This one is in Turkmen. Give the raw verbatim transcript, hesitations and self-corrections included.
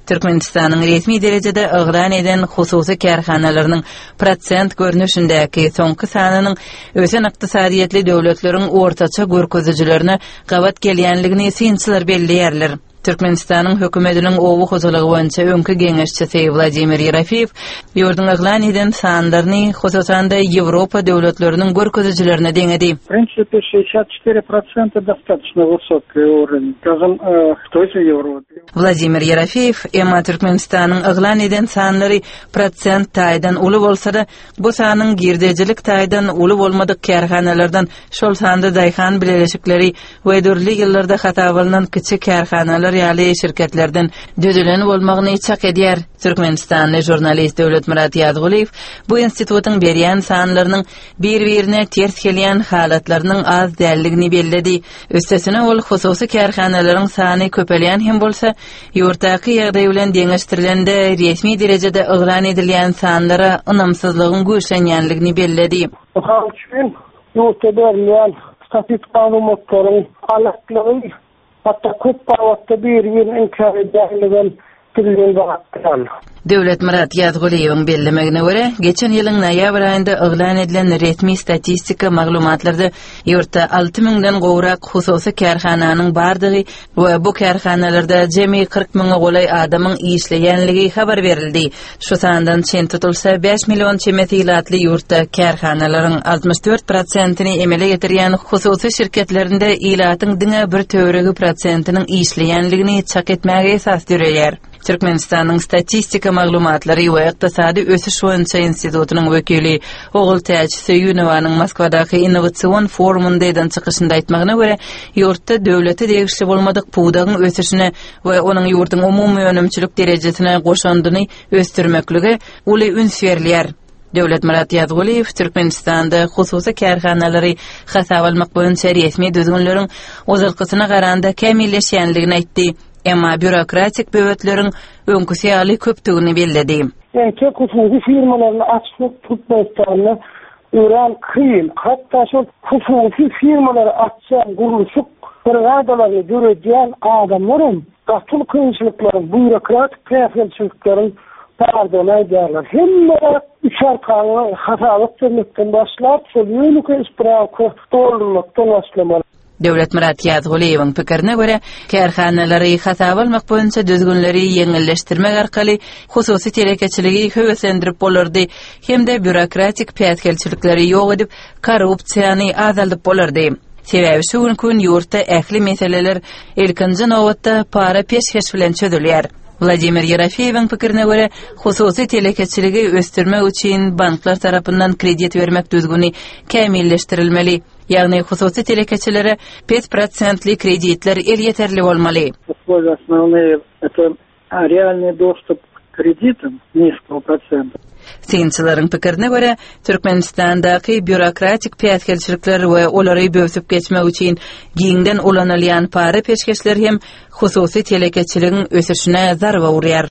Türkmenistan'ın resmi derecede ıgran eden hususi kärhanalarının prosent görünüşündäki soňky sanynyň ösen ykdysadiyetli döwletleriň ortaça görkezijlerini gabat gelýänligini synçylar belliýärler. Türkmenistan'ın hökümetiniň owu huzurlygy boýunça öňkü geňeşçisi Vladimir Yerafiyev ýurdun ıglan eden sanlaryny hususan da Ýewropa döwletleriniň görkezijilerine deňedi. В принципе, шестьдесят четыре процента достаточно высокий уровень. Скажем, в той же Европе. Vladimir Yerafiyev, emma Türkmenistan'ın ıglan eden sanlary prosent taýdan uly bolsa-da, bu sanyň girdejilik taýdan uly bolmadyk kärhanalardan şol sanda daýhan bileşikleri we dörli ýyllarda hata bolan kiçik kärhanalar ýaly şirketlerden düzülen bolmagyny çak edýär. Türkmenistanly jurnalist Döwletmurat Ýazguliýew bu institutyň berýän sanlarynyň bir-birine ters gelýän halatlarynyň az dälligini belledi. Üstesine ol hususy kärhanalaryň sany köpelýän hem bolsa, ýurtdaky ýagdaý bilen deňeşdirilende resmi derejede ıgran edilýän sanlara ynamsyzlygyň güýçlenýänligini belledi. Hal üçin ýurtda berilýän statistik maglumatlaryň alaklaryň hatta köp wagtda bir-birine inkar edilýän Döwletmurat Ýazguliýewiň bellemegine görä, geçen ýylyň noýabr aýynda yglan edilen resmi statistika maglumatlarynda ýurtda alty miňden gowrak hususy kärhananyň bardygy we bu kärhanalarda jemi kırk miňe golay adamyň işleýänligi habar berildi. Şu sandan çen tutulsa beş million çemetilatly ýurtda kärhanalaryň altmış dört prosentini emele getirýän hususy şirketlerinde ilatyň diňe bir töweregi prosentiniň işleýänligini çak etmäge esas döreýär. Türkmenistan'ın statistika maglumatlary we ykdysady ösüş boýunça institutynyň wekili Ogul Täçisi Ýunowanyň Moskwadaky innowasion forumunda eden çykyşynda aýtmagyna görä, ýurtda döwleti degişli bolmadyk puwdagyň ösüşine we onuň ýurtyň umumy önemçilik derejesine goşandyny ösdürmekligi uly üns berilýär. Döwletmurat Ýazguliýew Türkmenistanda hususy kärhanalary hasap almak boýunça resmi düzgünleriň ozalkysyna garanda kämilleşýänligini aýtdy. Emma bürokratik böwretleriň öňküsi ýaly köpdigini belledi. Yani çok hususy firmalaryny açyp tutmaýanlar öýren kyn, hatda şu hususy firmalary açýan gurulşyk birgadalarny görýän adamlaryň gatyl kynçylyklaryň, bürokratik käfilçiliklaryň pardon aýdýarlar. Hemme üç arkaly hasalyk etmekden başlap, şol ýönelik ispravka doldurmakdan başlamaly. Döwletmurat Ýazguliýewiň pikirine görä, kärhanalary hasap almak boýunça düzgünleri ýeňilleşdirmek arkaly hususy telekeçiligi höweslendirip bolardy, hemde bürokratik pätgelçilikleri ýok edip, korrupsiýany azaldyp bolardy. Sebebi şu gün ýurtda ähli meseleler ilkinji nowatda para peşkeş bilen çözülýär. Vladimir Yerafiyewiň pikirine görä, hususy telekeçiligi ösdürmek üçin banklar tarapyndan kredit bermek düzgüni kämilleşdirilmeli. Ýagny hususy telekeçilere beş prosentli kreditler el yeterli bolmaly. Основные это реальный доступ к кредитам низкого процента. Synçylaryň pikirine görä, Türkmenistandaky bürokratik pätgelçilikler we olary böwsüp geçmek üçin giňden ulanylýan para peşkeşler hem hususy telekeçiligiň ösüşine zarba urýar.